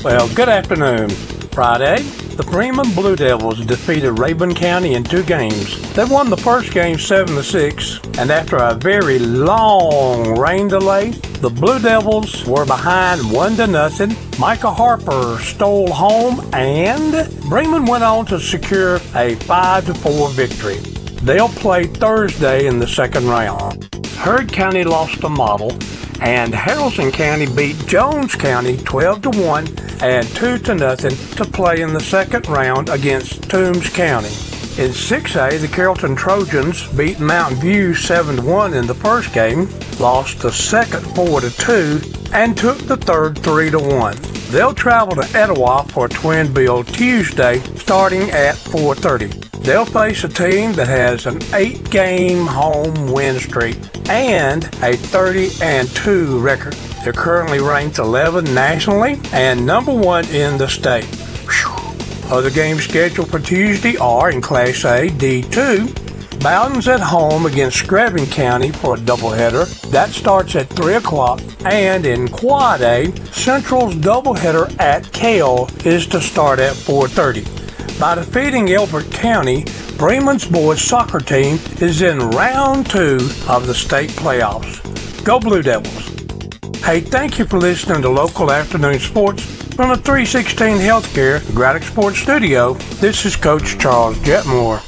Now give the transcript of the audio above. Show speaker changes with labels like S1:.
S1: Well, good afternoon. Friday, the Bremen Blue Devils defeated Rabun County in 2 games. They won the first game 7-6, and after a very long rain delay, the Blue Devils were behind 1-0. Micah Harper stole home, and Bremen went on to secure a 5-4 victory. They'll play Thursday in the second round. Heard County lost to Model, and Haralson County beat Jones County 12-1 and 2-0 to play in the second round against Toombs County. In 6A, the Carrollton Trojans beat Mountain View 7-1 in the first game, lost the second 4-2, and took the third 3-1. They'll travel to Etowah for Twin Bill Tuesday starting at 4:30. They'll face a team that has an 8-game home win streak and a 30-2 record. They're currently ranked 11 nationally and number 1 in the state. Whew. Other games scheduled for Tuesday are in Class A D2. Bowden's at home against Screven County for a doubleheader. That starts at 3 o'clock. And in Quad A, Central's doubleheader at Cale is to start at 4:30. By defeating Elbert County, Bremen's boys soccer team is in round 2 of the state playoffs. Go Blue Devils! Hey, thank you for listening to Local Afternoon Sports from the 316 Healthcare Braddock Sports Studio. This is Coach Charles Jetmore.